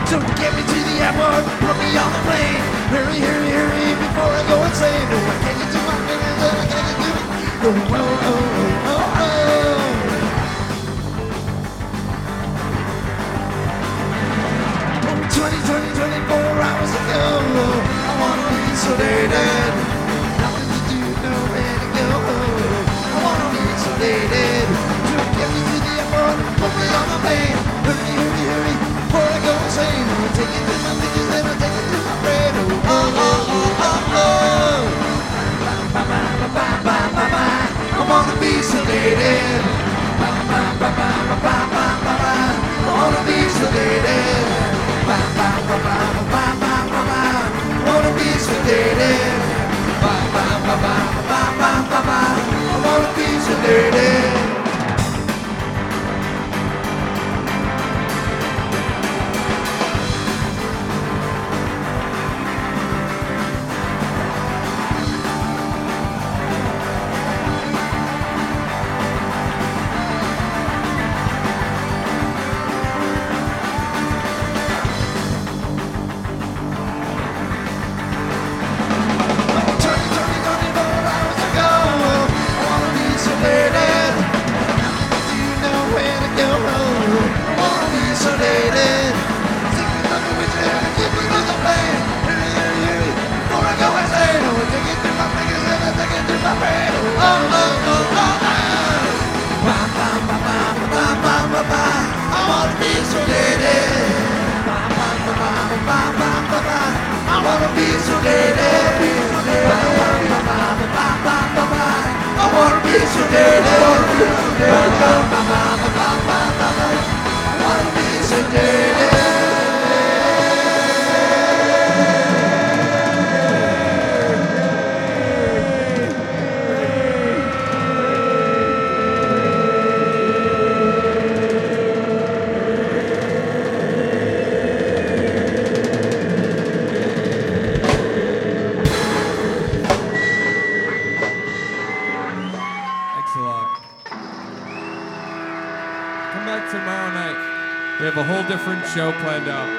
So get me to the airport, put me on the plane. Hurry, hurry, hurry before I go insane. Oh, I can't get to my fingers, and I can't get to my... Oh, oh, oh, oh, oh. 24 hours ago, I wanna be sedated. Nothing to do, nowhere to go. I wanna be sedated. So get me to the airport, put me on the plane. Hurry, hurry, hurry, before I go insane. I'll take it to my fingers, then I'll take it to my brain. Oh, oh, oh, oh, oh, oh. Ba, ba, ba, ba, ba, ba, ba. I wanna be sedated. Ba, ba, ba, ba, ba, ba, ba, ba, ba. I wanna be sedated. Ba, ba, ba, ba, ba, ba, ba, ba. I wanna be sedated. Ba, ba, ba, ba, ba, ba, ba, ba. I wanna be sedated. Show planned out.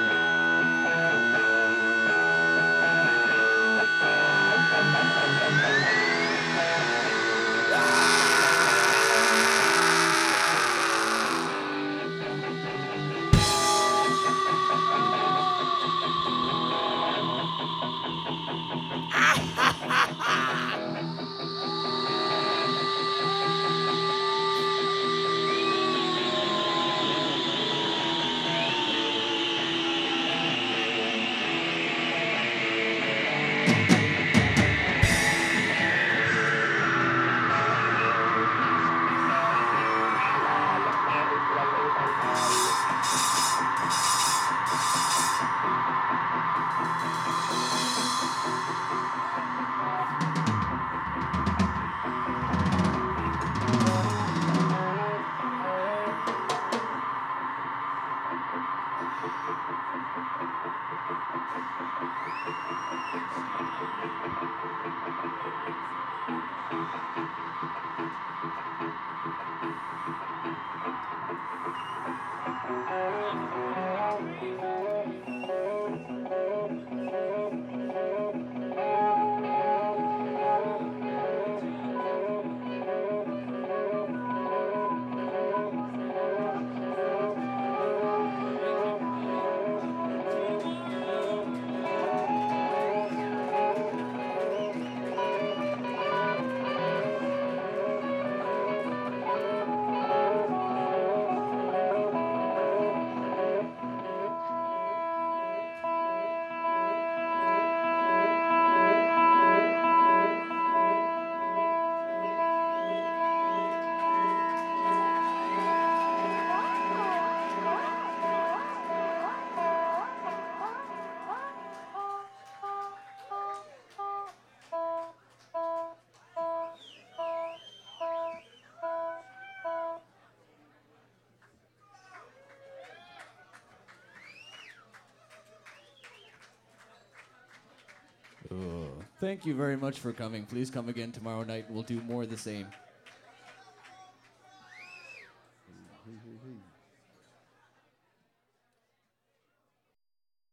Thank you very much for coming. Please come again tomorrow night. We'll do more of the same.